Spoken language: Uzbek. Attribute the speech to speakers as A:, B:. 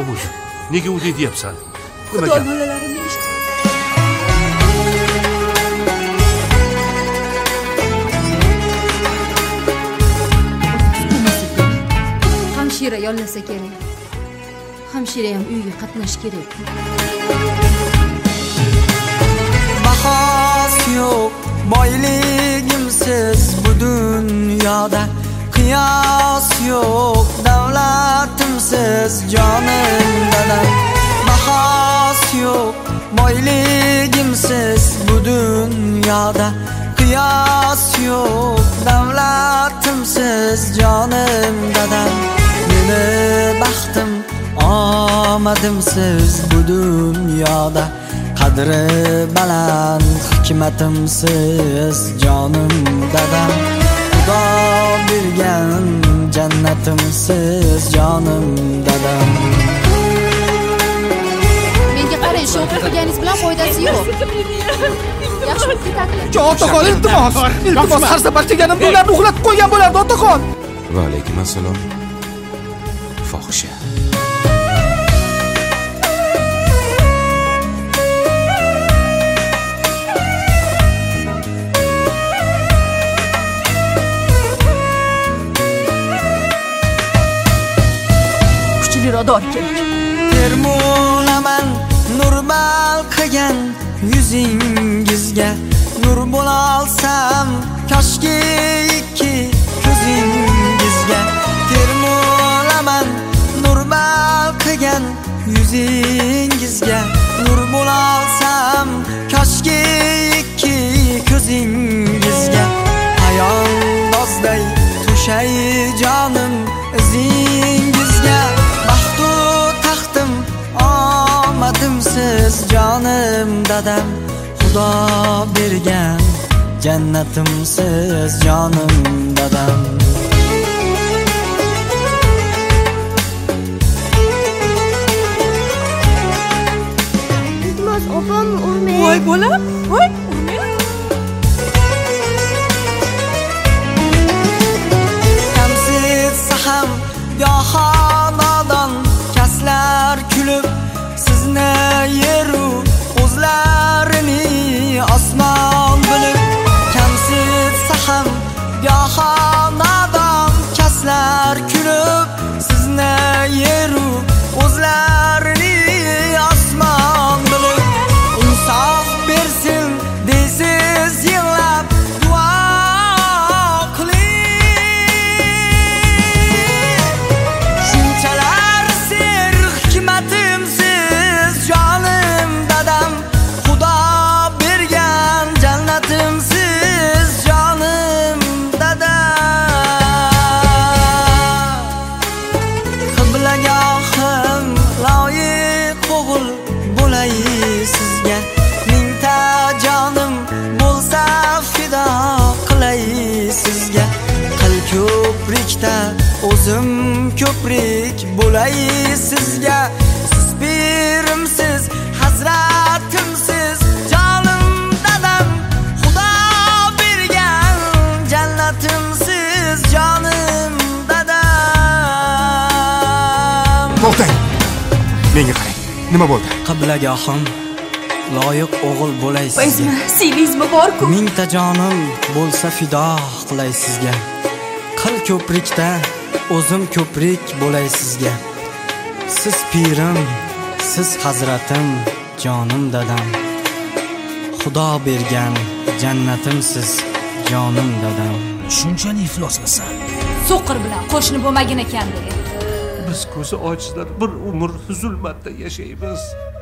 A: bobojon, nega u deyapsan?
B: Xudo bolalarimni eshitdi. Hamshira yollasa kerak. Hamshira ham uyga qatnash kerak.
C: Bahos yo'q boyligimsiz bu dunyoda, qiyos yo'q davlatimsiz jonim dadam. Bahos yo'q boyligimsiz bu dunyoda, qiyos yo'q davlatimsiz jonim dadam. Meni baxtim omadimsiz bu dunyoda, qadri baland hikmatimsiz jonim dadam. Xudo bergan jannatimsiz jonim dadam.
B: Menga qarang, shu o'qiganingiz bilan foydasi yo'q. Yaxshi bo'lib ketadi.
D: Otaxon, iltimos har safar kelganimda ularni uxlatib qo'ygan bo'lardi, otaxon.
A: Va alaykum assalom. Fohisha.
B: Irodor kerak.
C: Termulaman nur balqigan yuzingizga, nur bo'la olsam koshki ikki ko'zingizga. Termulaman nur balqigan yuzingizga, nur bo'la olsam koshki ikki ko'zingizga. Ayondozday to'shay jonim izingizga. Omadimsiz jonim dadam, Xudo bergan jannatimsiz jonim dadam.
E: Iltimos opam urmang.
B: Voy bolam, voy urmang.
C: Kamsitsa ham goho nodon kaslar kulib, sizni yeru o'zlarini osmon bilib. Kamsitsa ham goho nodon kaslar kulib, sizni yeru o'zlarini osmon bilib. Insof bersin deysiz yig'lab duo qiling. Shunchalar ser hikmatimsiz jonim dadam, Xudo bergan jannatimsiz jonim dadam. Qiblagohim loyiq o'g'il bo'lay sizga, mingta jonim bo'lsa fido qilay sizga. Qil ko'prikda o'zim ko'prik bo'lay sizga. Siz pirimsiz, hazratimsiz jonim dadam, Xudo bergan jannatimsiz jonim dadam.
A: To'xtang. Menga qarang. Nima bo'ldi?
C: Qiblagohim loyiq o'g'il bo'lay sizga.
B: Bizmi siylizmi bor-ku?
C: Mingta jonim bo'lsa fido qilay sizga. Qil ko'prikda o'zim ko'prik bo'lay sizga. Siz pirim, siz hazratim jonim dadam, Xudo bergan jannatimsiz jonim dadam.
D: Shunchalik ifloslasan.
B: So'qir bilan qo'shni bo'lmagin ekan-da.
A: Biz ko'zi ojizlar bir umr zulmatda yashaymiz.